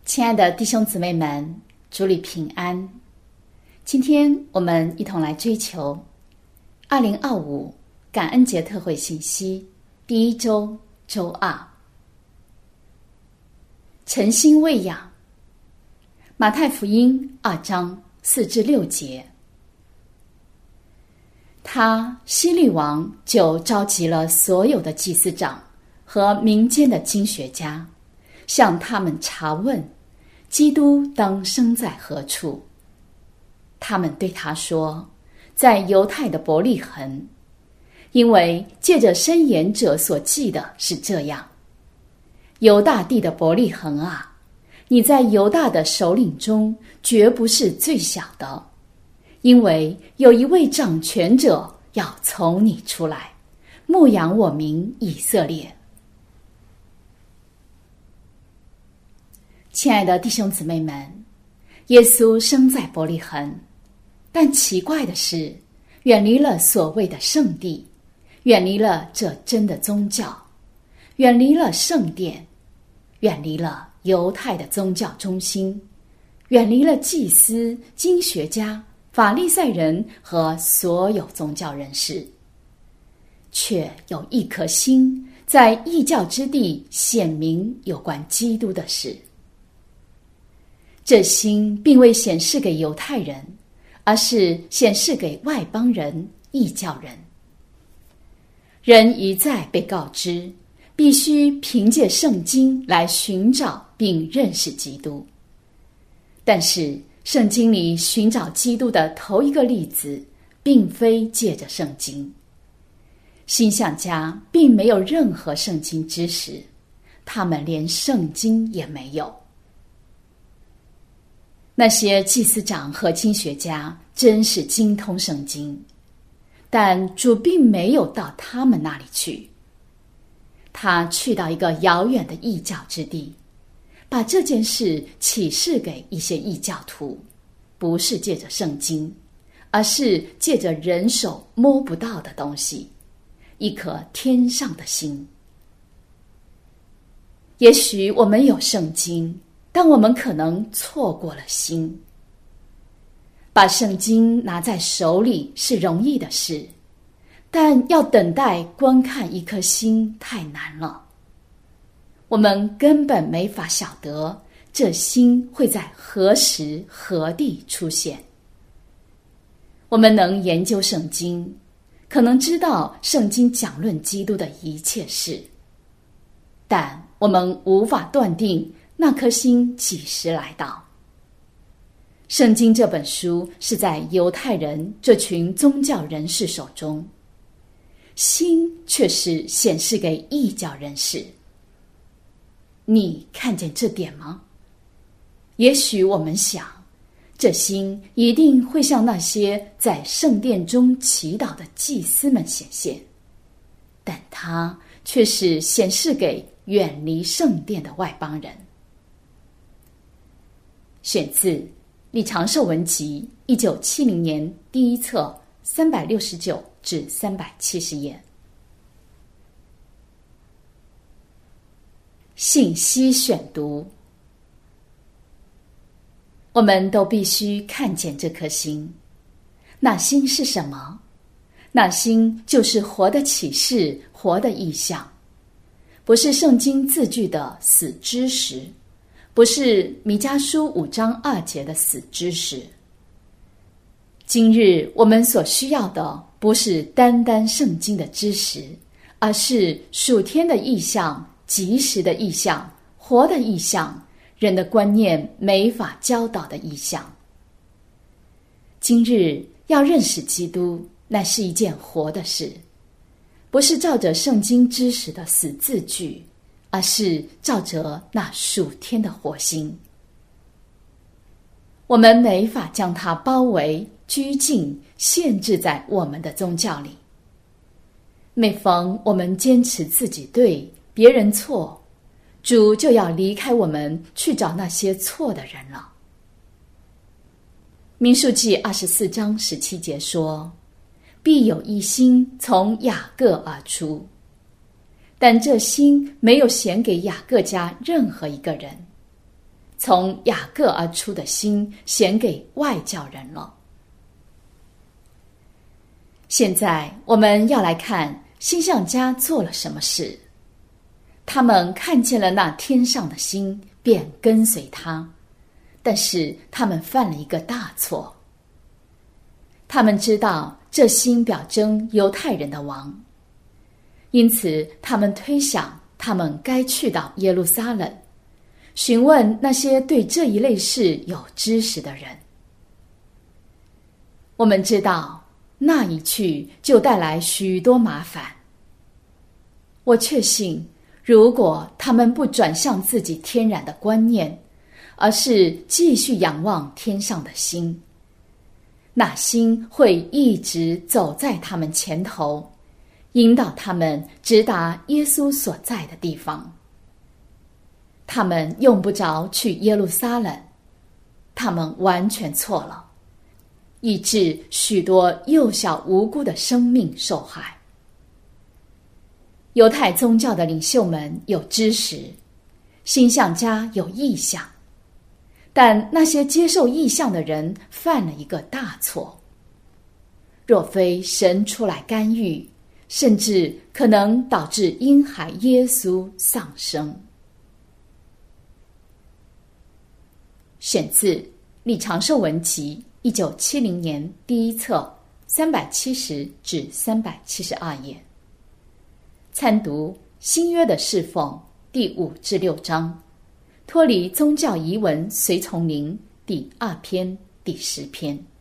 亲爱的弟兄姊妹们，主里平安。今天我们一同来追求2025感恩节特会信息第一周周二，诚心喂养。马太福音2章4至6节。希律王就召集了所有的祭司长和民间的经学家，向他们查问基督当生在何处。他们对他说，在犹太的伯利恒，因为借着申言者所记的是这样：犹大地的伯利恒啊，你在犹大的首领中绝不是最小的，因为有一位掌权者要从你出来，牧养我民以色列。亲爱的弟兄姊妹们，耶稣生在伯利恒，但奇怪的是，远离了所谓的圣地，远离了这真的宗教，远离了圣殿，远离了犹太的宗教中心，远离了祭司、经学家、法利赛人和所有宗教人士，却有一颗心在异教之地显明有关基督的事。这心并未显示给犹太人，而是显示给外邦人、异教人。人一再被告知，必须凭借圣经来寻找并认识基督。但是圣经里寻找基督的头一个例子，并非借着圣经。星象家并没有任何圣经知识，他们连圣经也没有。那些祭司长和经学家真是精通圣经，但主并没有到他们那里去。他去到一个遥远的异教之地，把这件事启示给一些异教徒，不是借着圣经，而是借着人手摸不到的东西，一颗天上的心。也许我们有圣经，但我们可能错过了心。把圣经拿在手里是容易的事，但要等待观看一颗心太难了。我们根本没法晓得这心会在何时何地出现。我们能研究圣经，可能知道圣经讲论基督的一切事，但我们无法断定那颗心几时来到。圣经这本书是在犹太人这群宗教人士手中，心却是显示给异教人士。你看见这点吗？也许我们想，这心一定会向那些在圣殿中祈祷的祭司们显现，但它却是显示给远离圣殿的外邦人。选自李长寿文集1970年第一册369至370页。信息选读。我们都必须看见这颗心。那心是什么？那心就是活的启示，活的意象，不是圣经字句的死知识，不是弥迦书5章2节的死知识。今日我们所需要的不是单单圣经的知识，而是属天的意象、即时的意象、活的意象，人的观念没法教导的意象。今日要认识基督，那是一件活的事，不是照着圣经知识的死字句，而是照着那属天的活心。我们没法将它包围、拘禁、限制在我们的宗教里。每逢我们坚持自己对，别人错，主就要离开我们，去找那些错的人了。民数记24章17节说，必有一心从雅各而出，但这心没有显给雅各家任何一个人， 从雅各而出的心显给外教人了。现在我们要来看星象家做了什么事。他们看见了那天上的星，便跟随他，但是他们犯了一个大错。他们知道这星表征犹太人的王，因此他们推想他们该去到耶路撒冷，询问那些对这一类事有知识的人。我们知道那一去就带来许多麻烦。我确信，如果他们不转向自己天然的观念，而是继续仰望天上的星，那星会一直走在他们前头，引导他们直达耶稣所在的地方。他们用不着去耶路撒冷，他们完全错了，以致许多幼小无辜的生命受害。犹太宗教的领袖们有知识，星象家有意象，但那些接受意象的人犯了一个大错。若非神出来干预，甚至可能导致婴孩耶稣丧生。选自李长寿文集1970年第一册370至372页。参读新约的侍奉第5至6章，脱离宗教遗文随从灵第2篇第10篇。